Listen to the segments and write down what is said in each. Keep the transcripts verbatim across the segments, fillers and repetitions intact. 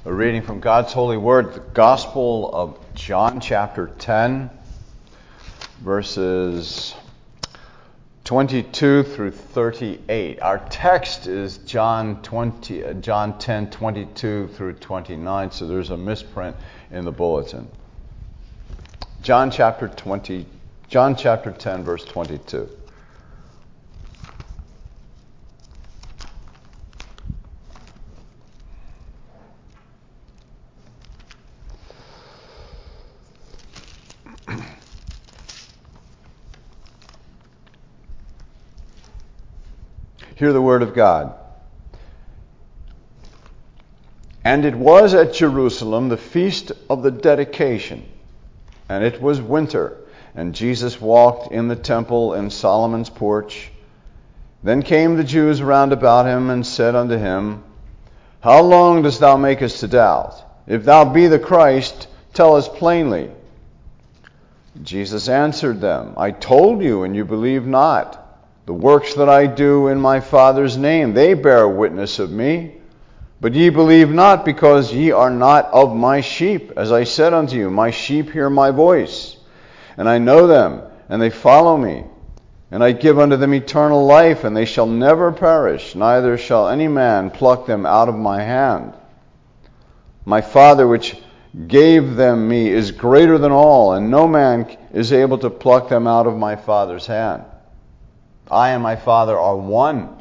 A reading from God's holy word, the Gospel of John, chapter ten, verses twenty-two through thirty-eight. Our text is John twenty, uh, John ten, twenty-two through twenty-nine, so there's a misprint in the bulletin. John chapter twenty, John chapter ten, verse twenty-two. Hear the word of God. And it was at Jerusalem the feast of the dedication, and it was winter, and Jesus walked in the temple in Solomon's porch. Then came the Jews round about him and said unto him, How long dost thou make us to doubt? If thou be the Christ, tell us plainly. Jesus answered them, I told you, and you believe not. The works that I do in my Father's name, they bear witness of me. But ye believe not, because ye are not of my sheep. As I said unto you, my sheep hear my voice, and I know them, and they follow me. And I give unto them eternal life, and they shall never perish, neither shall any man pluck them out of my hand. My Father which gave them me is greater than all, and no man is able to pluck them out of my Father's hand. I and my Father are one.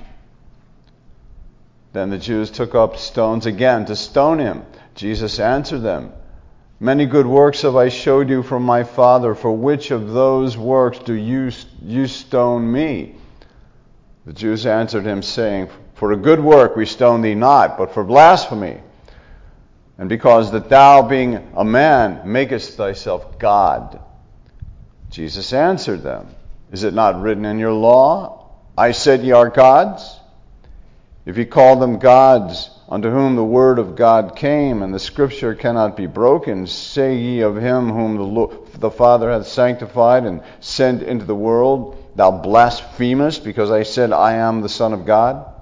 Then the Jews took up stones again to stone him. Jesus answered them, Many good works have I showed you from my Father. For which of those works do you, you stone me? The Jews answered him, saying, For a good work we stone thee not, but for blasphemy, and because that thou, being a man, makest thyself God. Jesus answered them, Is it not written in your law, I said ye are gods? If ye call them gods, unto whom the word of God came, and the scripture cannot be broken, say ye of him whom the, Lord, the Father hath sanctified and sent into the world, Thou blasphemest, because I said I am the Son of God?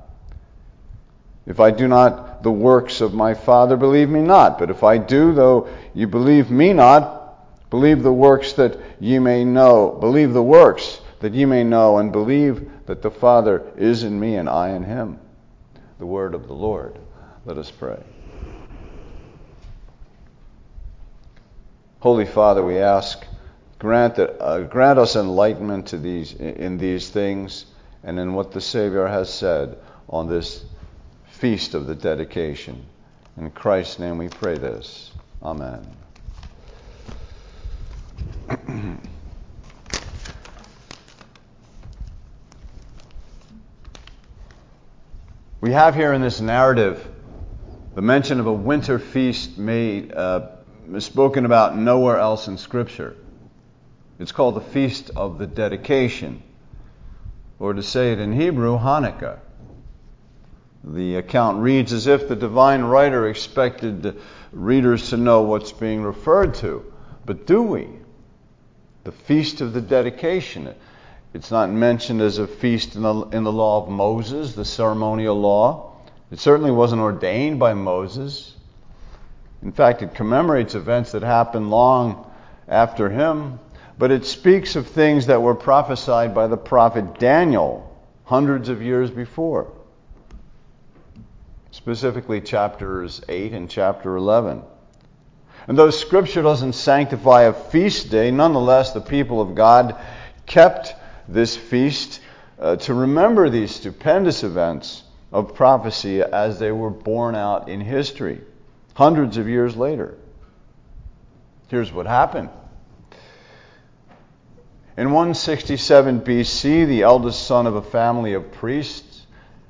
If I do not the works of my Father, believe me not. But if I do, though ye believe me not, believe the works that ye may know. Believe the works that ye may know, and believe that the Father is in me and I in him. The word of the Lord. Let us pray. Holy Father, we ask, grant that uh, grant us enlightenment to these in these things and in what the Savior has said on this feast of the dedication. In Christ's name we pray this. Amen. We have here in this narrative the mention of a winter feast made uh, spoken about nowhere else in Scripture. It's called the Feast of the Dedication, or to say it in Hebrew, Hanukkah. The account reads as if the divine writer expected readers to know what's being referred to. But do we? The Feast of the Dedication. It's not mentioned as a feast in the, in the law of Moses, the ceremonial law. It certainly wasn't ordained by Moses. In fact, it commemorates events that happened long after him. But it speaks of things that were prophesied by the prophet Daniel hundreds of years before. Specifically chapters eight and chapter eleven. And though Scripture doesn't sanctify a feast day, nonetheless the people of God kept this feast uh, to remember these stupendous events of prophecy as they were borne out in history hundreds of years later. Here's what happened. In one sixty-seven B C, the eldest son of a family of priests,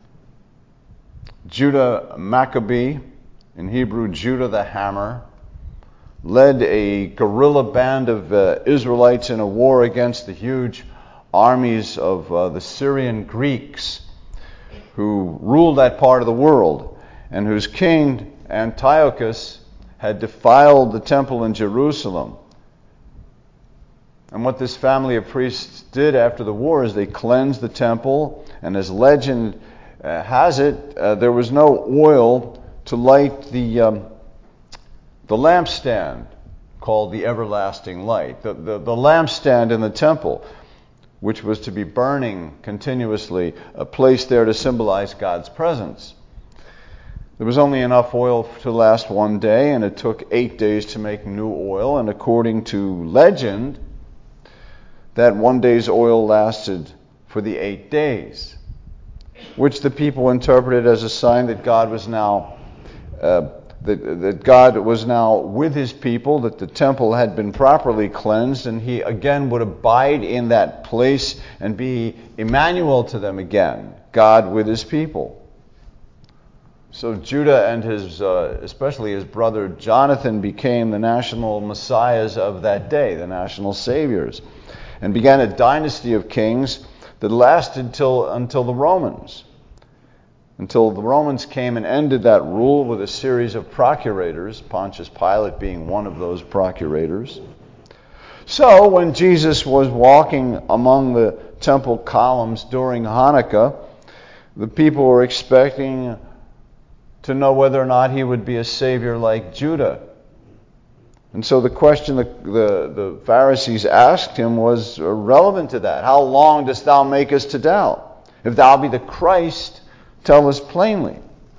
Judah Maccabee, in Hebrew Judah the Hammer, led a guerrilla band of uh, Israelites in a war against the huge armies of uh, the Syrian Greeks who ruled that part of the world, and whose king Antiochus had defiled the temple in Jerusalem. And what this family of priests did after the war is they cleansed the temple, and as legend uh, has it, uh, there was no oil to light the um, the lampstand called the everlasting light, the, the, the lampstand in the temple, which was to be burning continuously, uh, placed there to symbolize God's presence. There was only enough oil to last one day, and it took eight days to make new oil, and according to legend, that one day's oil lasted for the eight days, which the people interpreted as a sign that God was now uh, that, that God was now with his people, that the temple had been properly cleansed, and he again would abide in that place and be Emmanuel to them again, God with his people. So Judah and his, uh, especially his brother Jonathan, became the national messiahs of that day, the national saviors, and began a dynasty of kings that lasted till, until the Romans. Until the Romans came and ended that rule with a series of procurators, Pontius Pilate being one of those procurators. So when Jesus was walking among the temple columns during Hanukkah, the people were expecting to know whether or not he would be a savior like Judah. And so the question the, the, the Pharisees asked him was relevant to that. How long dost thou make us to doubt? If thou be the Christ, tell us plainly.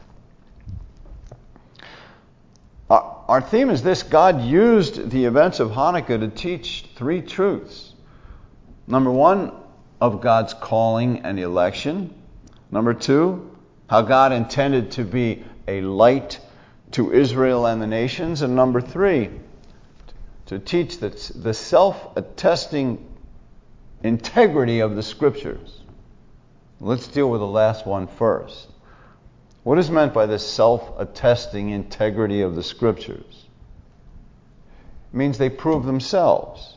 Our, our theme is this: God used the events of Hanukkah to teach three truths. Number one, of God's calling and election. Number two, how God intended to be a light to Israel and the nations. And number three, to teach the, the self-attesting integrity of the Scriptures. Let's deal with the last one first. What is meant by this self-attesting integrity of the Scriptures? It means they prove themselves.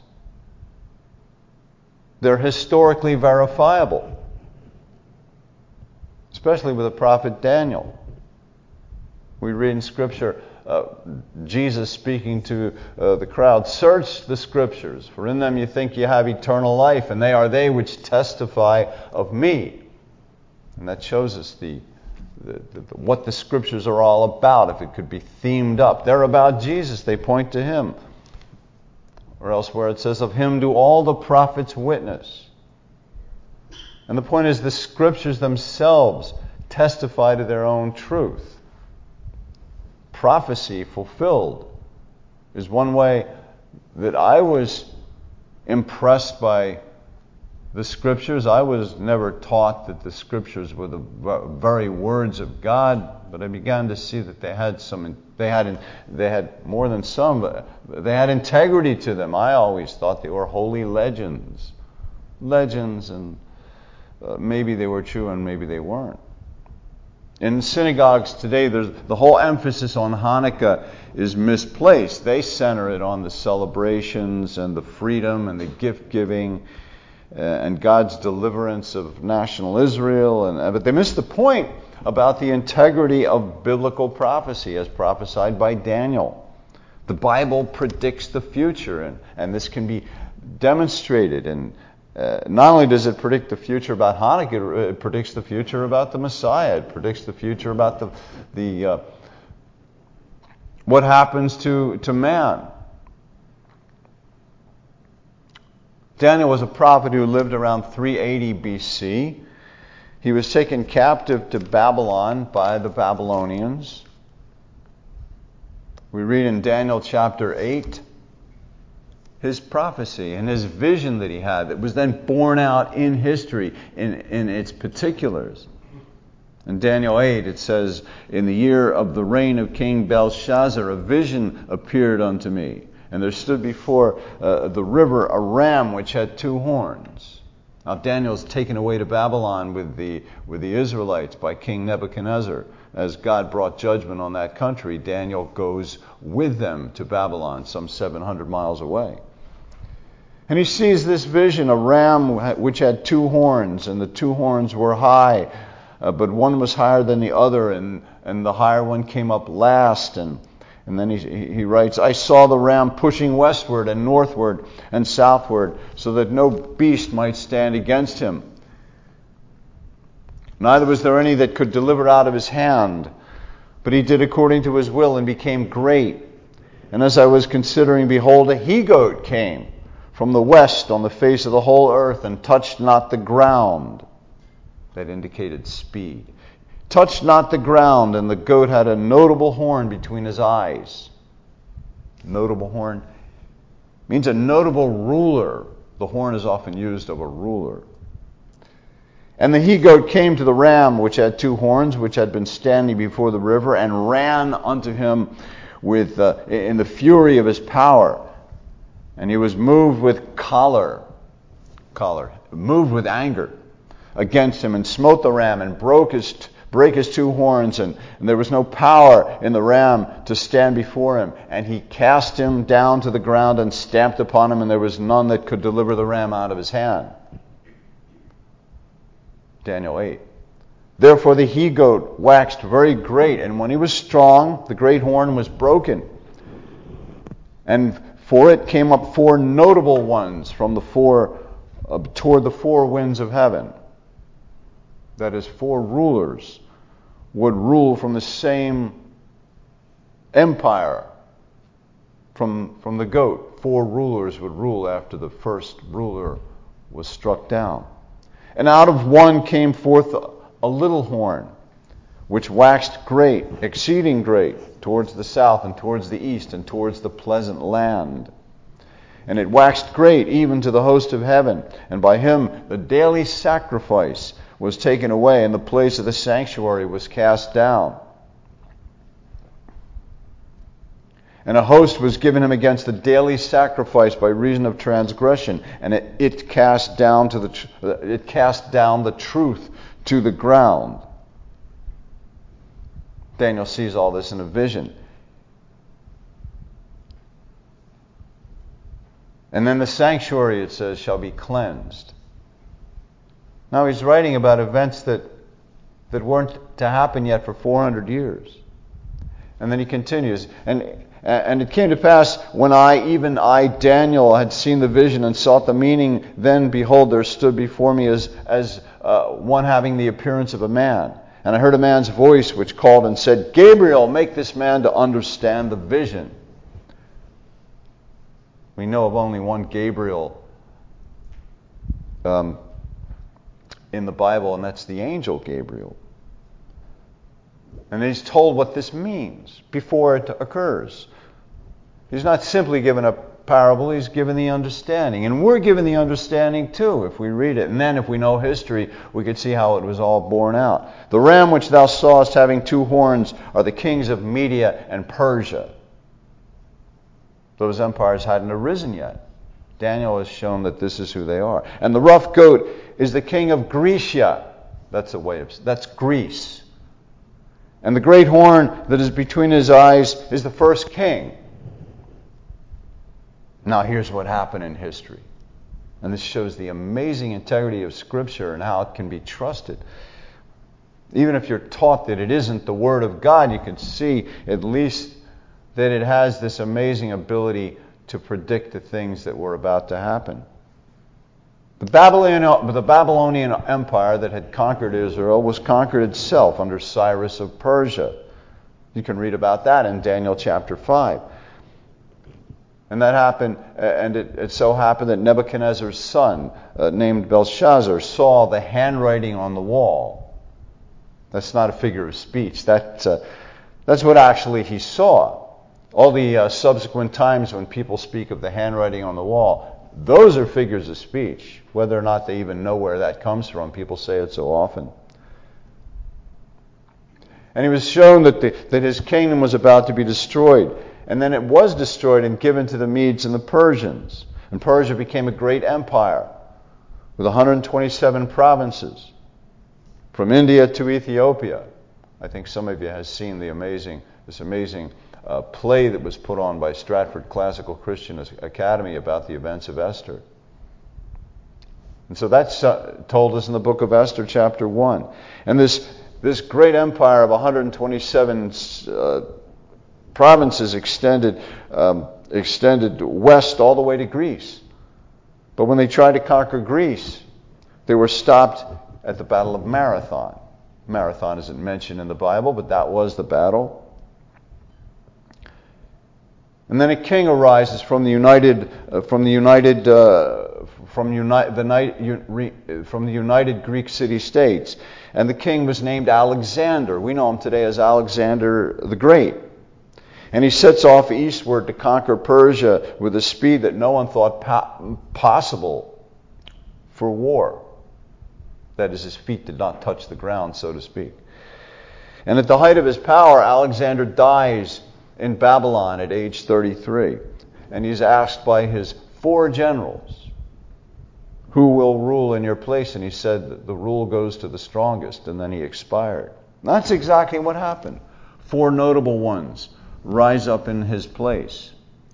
They're historically verifiable, especially with the prophet Daniel. We read in Scripture uh, Jesus speaking to uh, the crowd, "Search the Scriptures, for in them you think you have eternal life, and they are they which testify of me." And that shows us the, the, the, the what the Scriptures are all about, if it could be themed up. They're about Jesus. They point to him. Or else where it says, "Of him do all the prophets witness." And the point is, the Scriptures themselves testify to their own truth. Prophecy fulfilled is one way that I was impressed by the Scriptures. I was never taught that the Scriptures were the very words of God, but I began to see that they had some. They had they had more than some. But they had integrity to them. I always thought they were holy legends, legends, and uh, maybe they were true and maybe they weren't. In synagogues today, there's, the whole emphasis on Hanukkah is misplaced. They center it on the celebrations and the freedom and the gift-giving uh, and God's deliverance of national Israel. And, uh, but they miss the point about the integrity of biblical prophecy as prophesied by Daniel. The Bible predicts the future, and, and this can be demonstrated. And Uh, not only does it predict the future about Hanukkah, it predicts the future about the Messiah. It predicts the future about the the uh, what happens to, to man. Daniel was a prophet who lived around three eighty B C. He was taken captive to Babylon by the Babylonians. We read in Daniel chapter eight his prophecy and his vision that he had that was then borne out in history in, in its particulars. In Daniel eight it says, "In the year of the reign of King Belshazzar, a vision appeared unto me, and there stood before uh, the river a ram which had two horns." Now Daniel's taken away to Babylon with the with the Israelites by King Nebuchadnezzar. As God brought judgment on that country, Daniel goes with them to Babylon, some seven hundred miles away. And he sees this vision, a ram which had two horns, and the two horns were high, uh, but one was higher than the other, and, and the higher one came up last. And, and then he, he writes, "I saw the ram pushing westward and northward and southward, so that no beast might stand against him. Neither was there any that could deliver out of his hand, but he did according to his will and became great. And as I was considering, behold, a he-goat came from the west on the face of the whole earth, and touched not the ground. That indicated speed. Touched not the ground, and the goat had a notable horn between his eyes. Notable horn means a notable ruler. The horn is often used of a ruler. And the he-goat came to the ram which had two horns, which had been standing before the river, and ran unto him with uh, in the fury of his power. And he was moved with choler, choler, moved with anger against him, and smote the ram, and broke his t- break his two horns, and, and there was no power in the ram to stand before him. And he cast him down to the ground and stamped upon him, and there was none that could deliver the ram out of his hand. Daniel eight. Therefore the he-goat waxed very great, and when he was strong, the great horn was broken. And for it came up four notable ones from the four, uh, toward the four winds of heaven. That is, four rulers would rule from the same empire from, from the goat. Four rulers would rule after the first ruler was struck down. And out of one came forth a little horn, which waxed great, exceeding great, towards the south and towards the east and towards the pleasant land. And it waxed great even to the host of heaven. And by him the daily sacrifice was taken away, and the place of the sanctuary was cast down. And a host was given him against the daily sacrifice by reason of transgression, and it, it cast down to the it cast down the truth to the ground. Daniel sees all this in a vision. And then the sanctuary, it says, shall be cleansed. Now he's writing about events that, that weren't to happen yet for four hundred years. And then he continues, and and it came to pass, when I, even I, Daniel, had seen the vision and sought the meaning, then behold, there stood before me as, as uh, one having the appearance of a man. And I heard a man's voice which called and said, Gabriel, make this man to understand the vision. We know of only one Gabriel um, in the Bible, and that's the angel Gabriel. And he's told what this means before it occurs. He's not simply given a parable, he's given the understanding. And we're given the understanding too, if we read it. And then if we know history, we could see how it was all borne out. The ram which thou sawest having two horns are the kings of Media and Persia. Those empires hadn't arisen yet. Daniel has shown that this is who they are. And the rough goat is the king of Grecia. That's a way of, that's Greece. And the great horn that is between his eyes is the first king. Now here's what happened in history. And this shows the amazing integrity of Scripture and how it can be trusted. Even if you're taught that it isn't the Word of God, you can see at least that it has this amazing ability to predict the things that were about to happen. The Babylonian, the Babylonian Empire that had conquered Israel was conquered itself under Cyrus of Persia. You can read about that in Daniel chapter five. And that happened, and it, it so happened that Nebuchadnezzar's son, uh, named Belshazzar, saw the handwriting on the wall. That's not a figure of speech. That, uh, that's what actually he saw. All the uh, subsequent times when people speak of the handwriting on the wall, those are figures of speech. Whether or not they even know where that comes from, people say it so often. And he was shown that, the, that his kingdom was about to be destroyed. And then it was destroyed and given to the Medes and the Persians. And Persia became a great empire with one hundred twenty-seven provinces from India to Ethiopia. I think some of you have seen the amazing, this amazing uh, play that was put on by Stratford Classical Christian Academy about the events of Esther. And so that's uh, told us in the book of Esther, chapter one. And this this great empire of one hundred twenty-seven uh, provinces extended um, extended west all the way to Greece. But when they tried to conquer Greece, they were stopped at the Battle of Marathon. Marathon isn't mentioned in the Bible, but that was the battle. And then a king arises from the united, uh, from the united, uh, from uni- the ni- from the united Greek city-states, and the king was named Alexander. We know him today as Alexander the Great. And he sets off eastward to conquer Persia with a speed that no one thought po- possible for war. That is, his feet did not touch the ground, so to speak. And at the height of his power, Alexander dies in Babylon at age thirty-three. And he's asked by his four generals, who will rule in your place? And he said that the rule goes to the strongest, and then he expired. And that's exactly what happened. Four notable ones rise up in his place.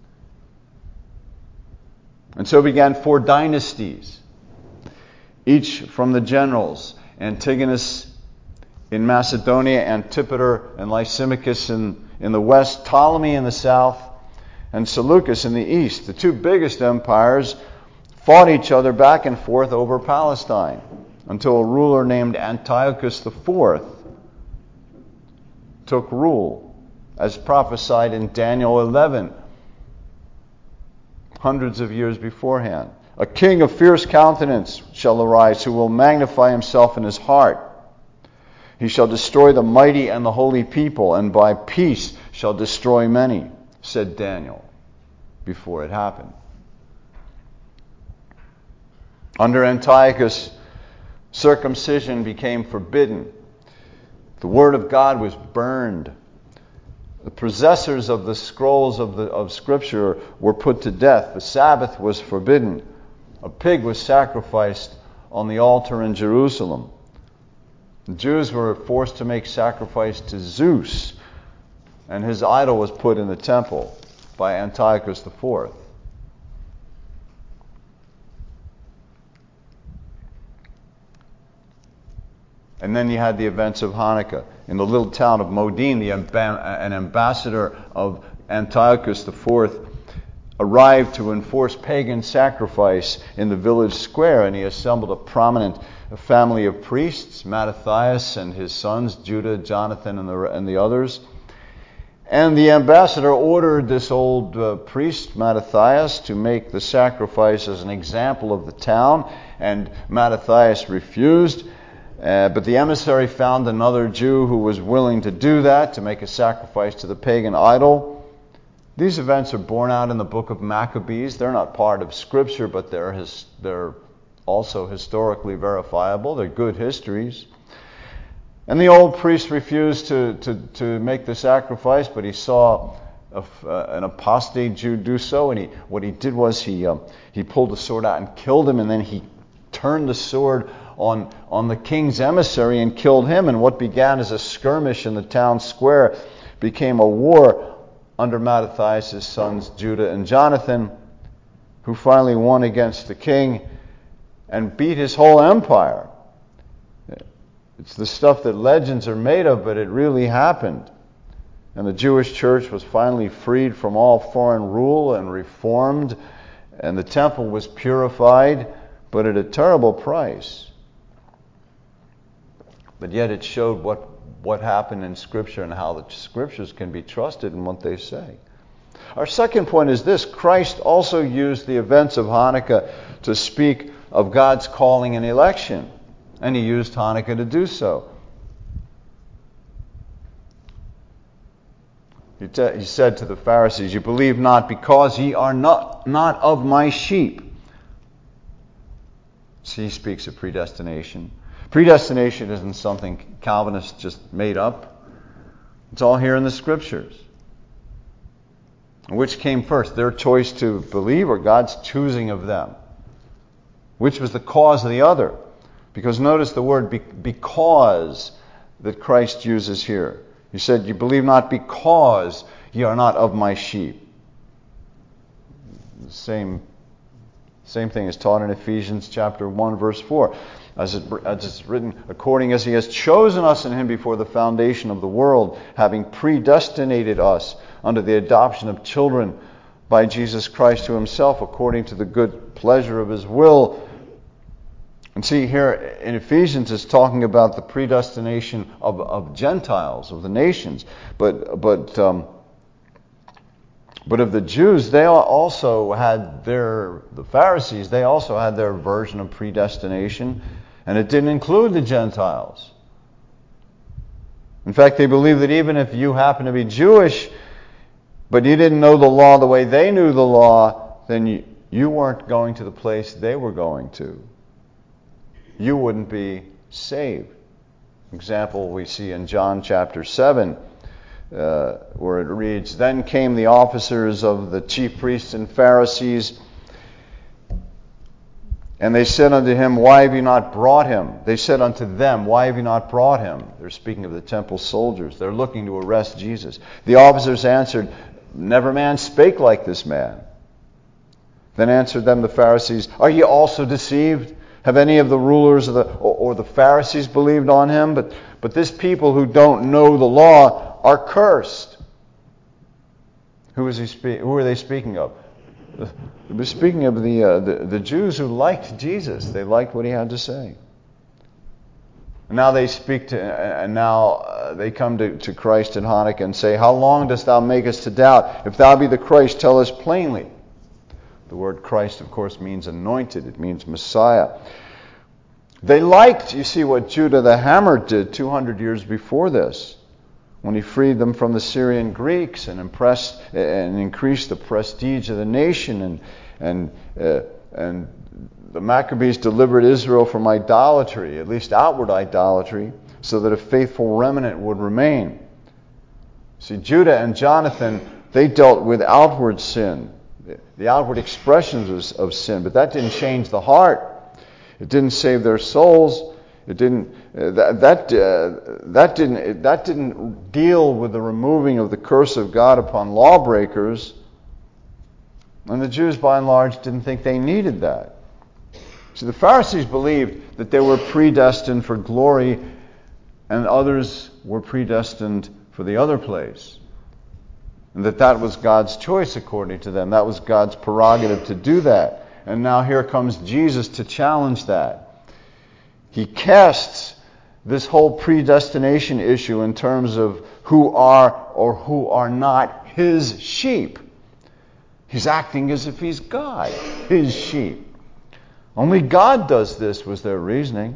And so began four dynasties, each from the generals, Antigonus in Macedonia, Antipater and Lysimachus in, in the west, Ptolemy in the south, and Seleucus in the east. The two biggest empires fought each other back and forth over Palestine until a ruler named Antiochus the Fourth took rule, as prophesied in Daniel eleven, hundreds of years beforehand. A king of fierce countenance shall arise, who will magnify himself in his heart. He shall destroy the mighty and the holy people, and by peace shall destroy many, said Daniel before it happened. Under Antiochus, circumcision became forbidden. The word of God was burned. The possessors of the scrolls of the of Scripture were put to death. The Sabbath was forbidden. A pig was sacrificed on the altar in Jerusalem. The Jews were forced to make sacrifice to Zeus, and his idol was put in the temple by Antiochus the Fourth. And then you had the events of Hanukkah. In the little town of Modin, the amba- an ambassador of Antiochus the Fourth arrived to enforce pagan sacrifice in the village square, and he assembled a prominent family of priests, Mattathias and his sons, Judah, Jonathan, and the, and the others. And the ambassador ordered this old uh, priest, Mattathias, to make the sacrifice as an example of the town, and Mattathias refused. Uh, but the emissary found another Jew who was willing to do that, to make a sacrifice to the pagan idol. These events are borne out in the book of Maccabees. They're not part of Scripture, but they're his, they're also historically verifiable. They're good histories. And the old priest refused to, to, to make the sacrifice, but he saw a, uh, an apostate Jew do so, and he, what he did was he uh, he pulled the sword out and killed him, and then he turned the sword on, on the king's emissary and killed him. And what began as a skirmish in the town square became a war under Mattathias' sons Judah and Jonathan, who finally won against the king and beat his whole empire. It's the stuff that legends are made of, but it really happened. And the Jewish church was finally freed from all foreign rule and reformed, and the temple was purified, but at a terrible price. But yet it showed what, what happened in Scripture and how the Scriptures can be trusted in what they say. Our second point is this: Christ also used the events of Hanukkah to speak of God's calling and election, and he used Hanukkah to do so. He, te- he said to the Pharisees, "You believe not because ye are not, not of my sheep." See, he speaks of predestination. Predestination isn't something Calvinists just made up. It's all here in the Scriptures. Which came first, their choice to believe or God's choosing of them? Which was the cause of the other? Because notice the word be- because that Christ uses here. He said, "You believe not because ye are not of my sheep." The same, same thing is taught in Ephesians chapter one, verse four. As, it, as it's written, according as he has chosen us in him before the foundation of the world, having predestinated us unto the adoption of children by Jesus Christ to himself, according to the good pleasure of his will. And see, here in Ephesians it's talking about the predestination of, of Gentiles, of the nations. But but um, But of the Jews, they also had their, the Pharisees, they also had their version of predestination, and it didn't include the Gentiles. In fact, they believed that even if you happen to be Jewish, but you didn't know the law the way they knew the law, then you, you weren't going to the place they were going to. You wouldn't be saved. Example we see in John chapter seven, uh, where it reads, "Then came the officers of the chief priests and Pharisees, and they said unto him, Why have you not brought him? They said unto them, Why have you not brought him?" They're speaking of the temple soldiers. They're looking to arrest Jesus. The officers answered, "Never man spake like this man." Then answered them the Pharisees, "Are ye also deceived? Have any of the rulers of the, or, or the Pharisees believed on him? But, but this people who don't know the law are cursed." Who is he spe- Who are they speaking of? They're speaking of the, uh, the the Jews who liked Jesus. They liked what he had to say. And now they speak to, and now uh, they come to, to Christ in Hanukkah and say, "How long dost thou make us to doubt? If thou be the Christ, tell us plainly." The word Christ, of course, means anointed. It means Messiah. They liked, you see, what Judah the Hammer did two hundred years before this, when he freed them from the Syrian Greeks and impressed and increased the prestige of the nation, and and uh, and the Maccabees delivered Israel from idolatry, at least outward idolatry, so that a faithful remnant would remain. See, Judah and Jonathan, they dealt with outward sin, the outward expressions of sin, but that didn't change the heart. It didn't save their souls. It didn't. Uh, that that uh, that didn't that didn't deal with the removing of the curse of God upon lawbreakers. And the Jews, by and large, didn't think they needed that. See, the Pharisees believed that they were predestined for glory, and others were predestined for the other place, and that that was God's choice according to them. That was God's prerogative to do that. And now here comes Jesus to challenge that. He casts this whole predestination issue in terms of who are or who are not his sheep. He's acting as if he's God, his sheep. Only God does this, was their reasoning.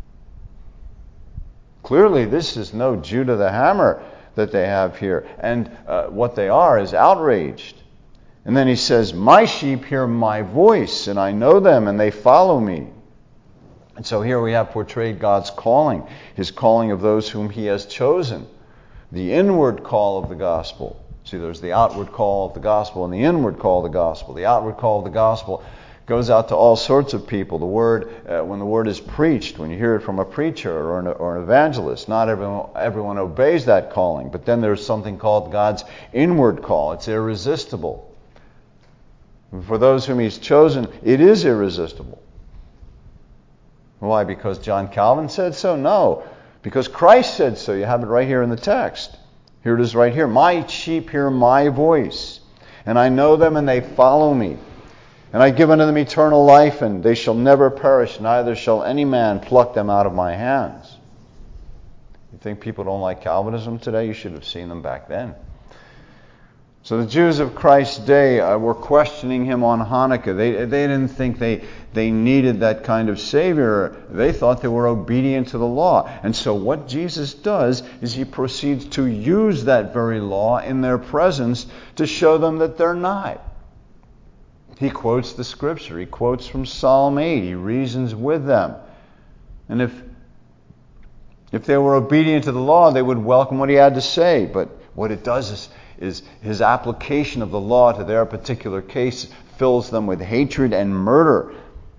Clearly, this is no Judah the Hammer that they have here. And uh, what they are is outraged. And then he says, "My sheep hear my voice, and I know them, and they follow me." And so here we have portrayed God's calling, his calling of those whom he has chosen, the inward call of the gospel. See, there's the outward call of the gospel and the inward call of the gospel. The outward call of the gospel goes out to all sorts of people. The word, uh, when the word is preached, when you hear it from a preacher or an, or an evangelist, not everyone, everyone obeys that calling. But then there's something called God's inward call. It's irresistible. For those whom he's chosen, it is irresistible. Why? Because John Calvin said so? No. Because Christ said so. You have it right here in the text. Here it is right here. "My sheep hear my voice, and I know them, and they follow me. And I give unto them eternal life, and they shall never perish, neither shall any man pluck them out of my hands." You think people don't like Calvinism today? You should have seen them back then. So the Jews of Christ's day uh, were questioning him on Hanukkah. They they didn't think they, they needed that kind of Savior. They thought they were obedient to the law. And so what Jesus does is he proceeds to use that very law in their presence to show them that they're not. He quotes the scripture. He quotes from Psalm eight. He reasons with them. And if if they were obedient to the law, they would welcome what he had to say. But what it does is is his application of the law to their particular case fills them with hatred and murder.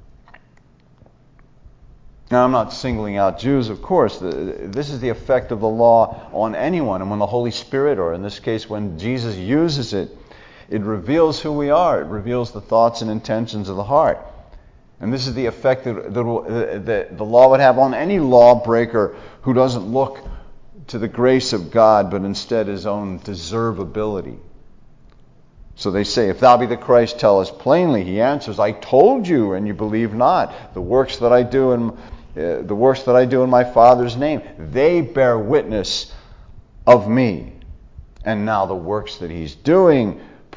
Now, I'm not singling out Jews, of course. This is the effect of the law on anyone. And when the Holy Spirit, or in this case when Jesus uses it, it reveals who we are. It reveals the thoughts and intentions of the heart. And this is the effect that the, the law would have on any lawbreaker who doesn't look to the grace of God, but instead his own deservability. So they say, "If thou be the Christ, tell us plainly." He answers, "I told you, and you believe not. The works that I do in uh, the works that I do in my Father's name, they bear witness of me." And now the works that he's doing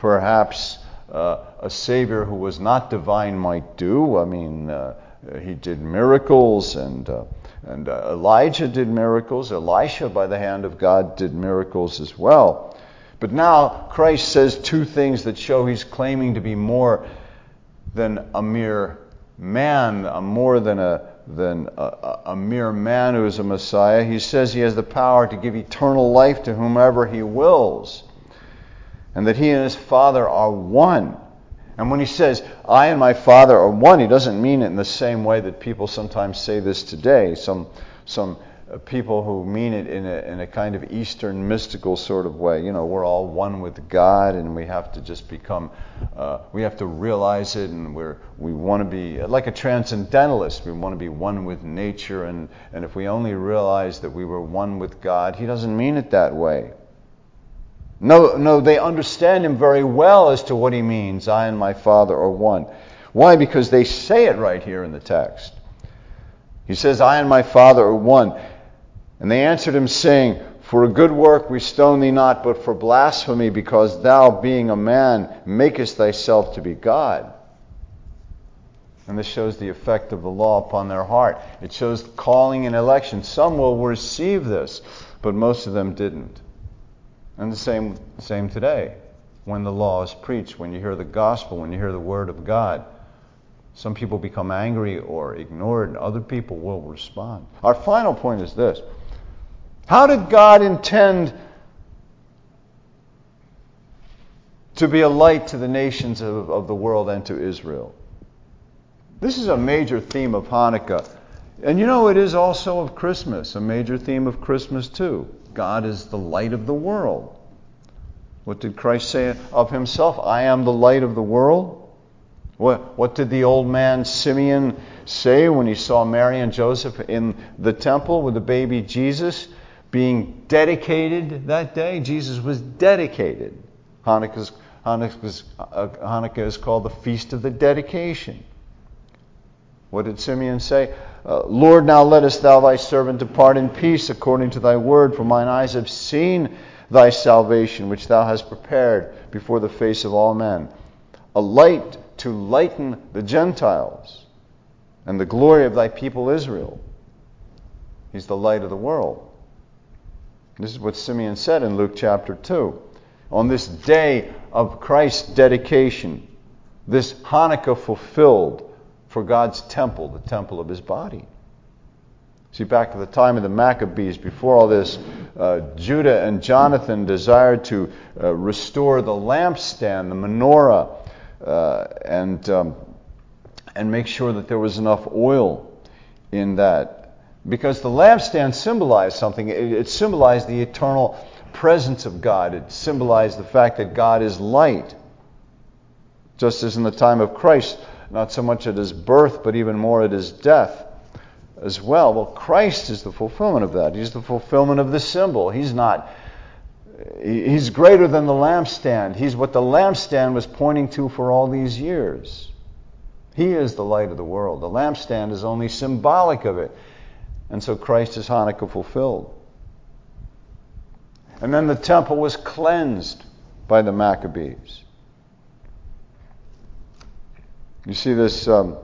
perhaps uh, a Savior who was not divine might do. I mean, uh, he did miracles, and uh, and uh, Elijah did miracles. Elisha, by the hand of God, did miracles as well. But now Christ says two things that show he's claiming to be more than a mere man, uh, more than a than a, a mere man who is a Messiah. He says he has the power to give eternal life to whomever he wills, and that he and his Father are one. And when he says, I and my Father are one, he doesn't mean it in the same way that people sometimes say this today. Some some people who mean it in a, in a kind of Eastern mystical sort of way. You know, we're all one with God, and we have to just become, uh, we have to realize it, and we're we want to be, like a transcendentalist, we want to be one with nature, and, and if we only realize that we were one with God, he doesn't mean it that way. No, no, they understand him very well as to what he means. I and my Father are one. Why? Because they say it right here in the text. He says, I and my Father are one. And they answered him, saying, For a good work we stone thee not, but for blasphemy, because thou, being a man, makest thyself to be God. And this shows the effect of the law upon their heart. It shows calling and election. Some will receive this, but most of them didn't. And the same same today, when the law is preached, when you hear the gospel, when you hear the word of God. Some people become angry or ignore it, and other people will respond. Our final point is this. How did God intend to be a light to the nations of, of the world and to Israel? This is a major theme of Hanukkah. And you know, it is also of Christmas, a major theme of Christmas too. God is the light of the world. What did Christ say of himself? I am the light of the world. What, what did the old man Simeon say when he saw Mary and Joseph in the temple with the baby Jesus being dedicated that day? Jesus was dedicated. Hanukkah's, Hanukkah's, uh, Hanukkah is called the Feast of the Dedication. What did Simeon say? Uh, Lord, now lettest thou thy servant depart in peace according to thy word, for mine eyes have seen thy salvation, which thou hast prepared before the face of all men, a light to lighten the Gentiles, and the glory of thy people Israel. He's the light of the world. This is what Simeon said in Luke chapter two. On this day of Christ's dedication, this Hanukkah fulfilled for God's temple, the temple of his body. See, back at the time of the Maccabees, before all this, uh, Judah and Jonathan desired to uh, restore the lampstand, the menorah, uh, and um, and make sure that there was enough oil in that. Because the lampstand symbolized something. It, it symbolized the eternal presence of God. It symbolized the fact that God is light. Just as in the time of Christ, not so much at his birth, but even more at his death as well. Well, Christ is the fulfillment of that. He's the fulfillment of the symbol. He's not, he's greater than the lampstand. He's what the lampstand was pointing to for all these years. He is the light of the world. The lampstand is only symbolic of it. And so Christ is Hanukkah fulfilled. And then the temple was cleansed by the Maccabees. You see this, um,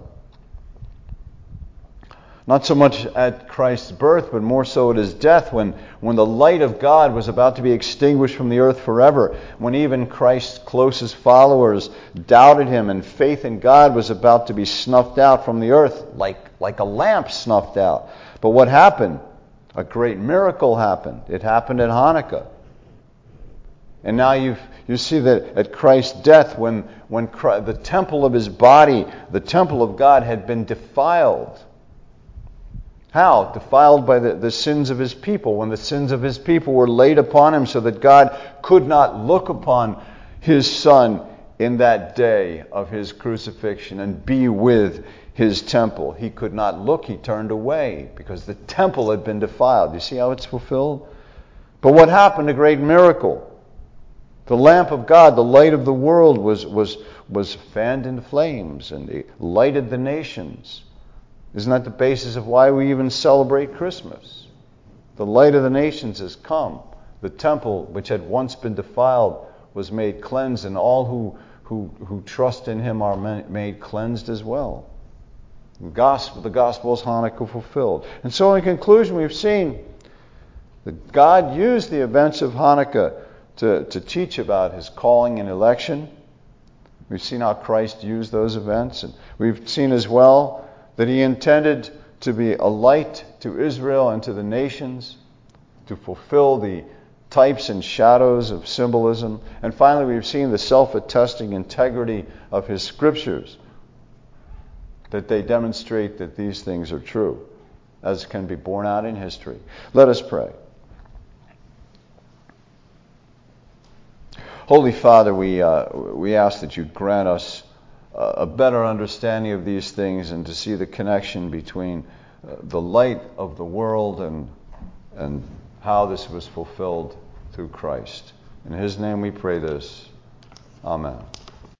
not so much at Christ's birth, but more so at his death, when, when the light of God was about to be extinguished from the earth forever, when even Christ's closest followers doubted him, and faith in God was about to be snuffed out from the earth, like, like a lamp snuffed out. But what happened? A great miracle happened. It happened at Hanukkah. And now you you see that at Christ's death, when, when Christ, the temple of his body, the temple of God, had been defiled. How? Defiled by the, the sins of his people. When the sins of his people were laid upon him so that God could not look upon his Son in that day of his crucifixion and be with his temple. He could not look. He turned away because the temple had been defiled. You see how it's fulfilled? But what happened? A great miracle. The lamp of God, the light of the world, was, was, was fanned into flames, and it lighted the nations. Isn't that the basis of why we even celebrate Christmas? The light of the nations has come. The temple, which had once been defiled, was made cleansed, and all who, who, who trust in him are made cleansed as well. The gospel, the gospel is Hanukkah fulfilled. And so in conclusion, we've seen that God used the events of Hanukkah to, to teach about his calling and election. We've seen how Christ used those events. And we've seen as well that he intended to be a light to Israel and to the nations, to fulfill the types and shadows of symbolism. And finally, we've seen the self-attesting integrity of his scriptures, that they demonstrate that these things are true, as can be borne out in history. Let us pray. Holy Father, we uh, we ask that you grant us uh, a better understanding of these things and to see the connection between uh, the light of the world and and how this was fulfilled through Christ. In his name we pray this. Amen.